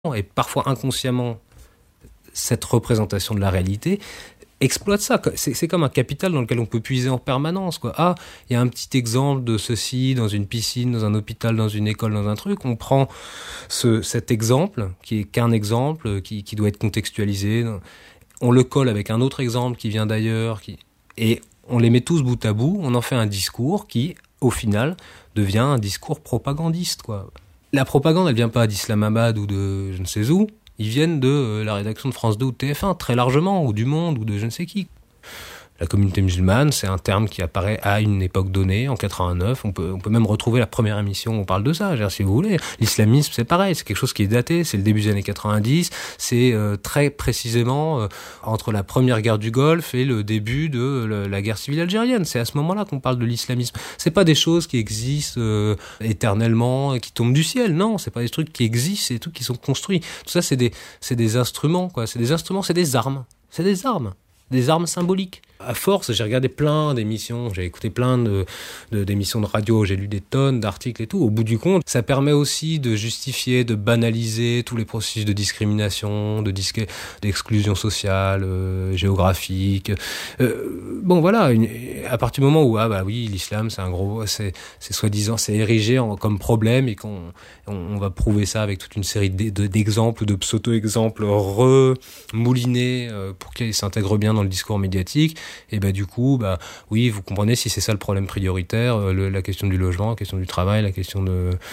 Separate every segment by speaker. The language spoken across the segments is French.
Speaker 1: et parfois inconsciemment cette représentation de la réalité, exploite ça. C'est comme un capital dans lequel on peut puiser en permanence, quoi. Ah, il y a un petit exemple de ceci dans une piscine, dans un hôpital, dans une école, dans un truc. On prend cet exemple, qui est qu'un exemple, qui doit être contextualisé. On le colle avec un autre exemple qui vient d'ailleurs, et on les met tous bout à bout. On en fait un discours qui, au final, devient un discours propagandiste, quoi. La propagande, elle vient pas d'Islamabad ou de je ne sais où. Ils viennent de la rédaction de France 2 ou de TF1, très largement, ou du Monde, ou de je ne sais qui. La communauté musulmane, c'est un terme qui apparaît à une époque donnée, en 89. On peut même retrouver la première émission où on parle de ça, si vous voulez. L'islamisme, c'est pareil, c'est quelque chose qui est daté, c'est le début des années 90, c'est très précisément entre la première guerre du Golfe et le début de la guerre civile algérienne. C'est à ce moment-là qu'on parle de l'islamisme. C'est pas des choses qui existent éternellement, qui tombent du ciel, non, c'est pas des trucs qui existent, c'est des trucs qui sont construits. Tout ça, c'est des instruments, quoi. C'est des instruments, c'est des armes. C'est des armes. Des armes symboliques. À force, j'ai regardé plein d'émissions, j'ai écouté plein d'émissions de radio, j'ai lu des tonnes d'articles et tout. Au bout du compte, ça permet aussi de justifier, de banaliser tous les processus de discrimination, d'exclusion sociale, géographique. Bon, voilà, à partir du moment où, oui, l'islam, c'est soi-disant, c'est érigé comme problème et qu'on va prouver ça avec toute une série d'exemples ou de pseudo-exemples remoulinés pour qu'ils s'intègrent bien dans le discours médiatique. Et du coup, oui, vous comprenez, si c'est ça le problème prioritaire, la question du logement, la question du travail, la question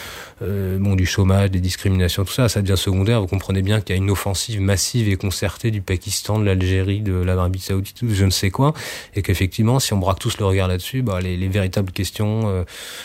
Speaker 1: du chômage, des discriminations, tout ça, ça devient secondaire. Vous comprenez bien qu'il y a une offensive massive et concertée du Pakistan, de l'Algérie, de l'Arabie Saoudite, de je ne sais quoi, et qu'effectivement, si on braque tous le regard là-dessus, les véritables questions,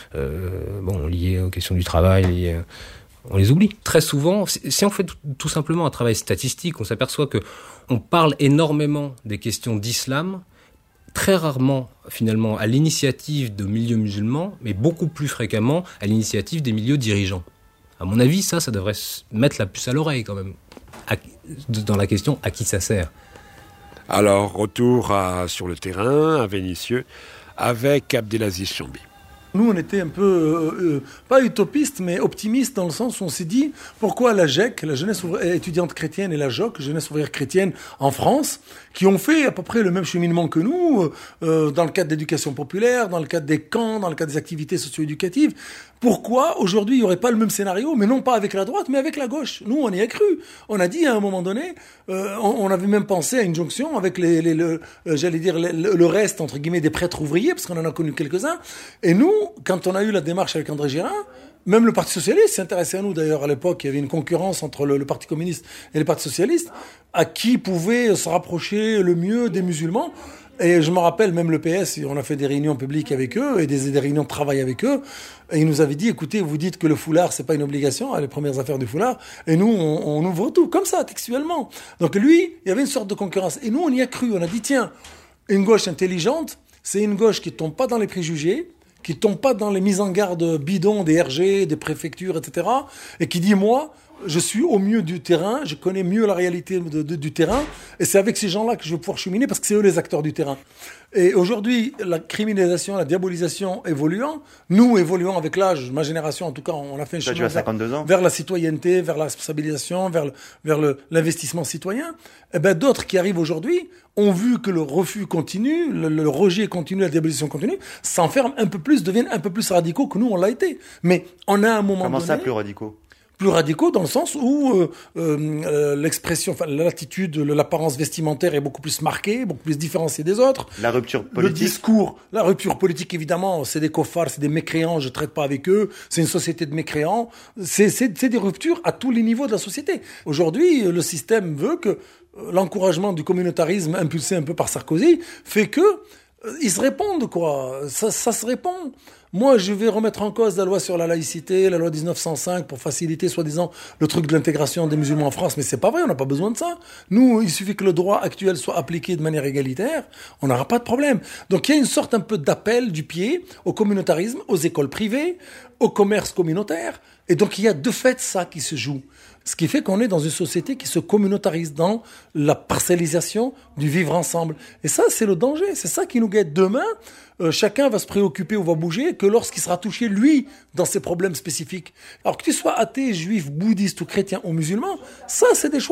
Speaker 1: liées aux questions du travail, on les oublie. Très souvent, si on fait tout simplement un travail statistique, on s'aperçoit que on parle énormément des questions d'islam, très rarement, finalement, à l'initiative de milieux musulmans, mais beaucoup plus fréquemment à l'initiative des milieux dirigeants. À mon avis, ça devrait mettre la puce à l'oreille, quand même, dans la question à qui ça sert.
Speaker 2: Alors, retour sur le terrain, à Vénissieux, avec Abdelaziz Chambi.
Speaker 3: Nous, on était un peu, pas utopiste, mais optimiste dans le sens où on s'est dit, pourquoi la GEC, la Jeunesse étudiante chrétienne, et la JOC, Jeunesse ouvrière chrétienne en France, qui ont fait à peu près le même cheminement que nous, dans le cadre d'éducation populaire, dans le cadre des camps, dans le cadre des activités socio-éducatives, pourquoi aujourd'hui il n'y aurait pas le même scénario, mais non pas avec la droite, mais avec la gauche? Nous, on y a cru. On a dit à un moment donné, on avait même pensé à une jonction avec le reste, entre guillemets, des prêtres ouvriers, parce qu'on en a connu quelques-uns. Et nous, quand on a eu la démarche avec André Girin, même le Parti Socialiste s'est intéressé à nous. D'ailleurs, à l'époque, il y avait une concurrence entre le Parti Communiste et le Parti Socialiste, à qui pouvait se rapprocher le mieux des musulmans. Et je me rappelle, même le PS, on a fait des réunions publiques avec eux et des réunions de travail avec eux. Et ils nous avaient dit, écoutez, vous dites que le foulard, c'est pas une obligation, les premières affaires du foulard. Et nous, on ouvre tout, comme ça, textuellement. Donc lui, il y avait une sorte de concurrence. Et nous, on y a cru. On a dit, tiens, une gauche intelligente, c'est une gauche qui tombe pas dans les préjugés, qui tombe pas dans les mises en garde bidons des RG, des préfectures, etc. Et qui dit, moi, je suis au mieux du terrain, je connais mieux la réalité du terrain, et c'est avec ces gens-là que je vais pouvoir cheminer, parce que c'est eux les acteurs du terrain. Et aujourd'hui, la criminalisation, la diabolisation évoluant, nous évoluons avec l'âge, ma génération en tout cas, on a fait un chemin vers la citoyenneté, vers la responsabilisation, vers l'investissement citoyen. Et d'autres qui arrivent aujourd'hui ont vu que le refus continue, le rejet continue, la diabolisation continue, s'enferment un peu plus, deviennent un peu plus radicaux que nous on l'a été. Mais on a un moment donné...
Speaker 4: Comment ça, plus radicaux ?
Speaker 3: Plus radicaux dans le sens où l'expression, l'attitude, l'apparence vestimentaire est beaucoup plus marquée, beaucoup plus différenciée des autres.
Speaker 4: La rupture politique.
Speaker 3: Le discours, la rupture politique évidemment, c'est des cofards, c'est des mécréants, je traite pas avec eux, c'est une société de mécréants. C'est des ruptures à tous les niveaux de la société. Aujourd'hui, le système veut que l'encouragement du communautarisme impulsé un peu par Sarkozy fait que ils se répondent, quoi. Ça se répond. Moi, je vais remettre en cause la loi sur la laïcité, la loi 1905 pour faciliter, soi-disant, le truc de l'intégration des musulmans en France. Mais c'est pas vrai, on n'a pas besoin de ça. Nous, il suffit que le droit actuel soit appliqué de manière égalitaire, on n'aura pas de problème. Donc, il y a une sorte un peu d'appel du pied au communautarisme, aux écoles privées, au commerce communautaire. Et donc, il y a de fait ça qui se joue. Ce qui fait qu'on est dans une société qui se communautarise dans la parcellisation du vivre ensemble. Et ça, c'est le danger. C'est ça qui nous guette. Demain, chacun va se préoccuper ou va bouger que lorsqu'il sera touché, lui, dans ses problèmes spécifiques. Alors que tu sois athée, juif, bouddhiste ou chrétien ou musulman, ça, c'est des choix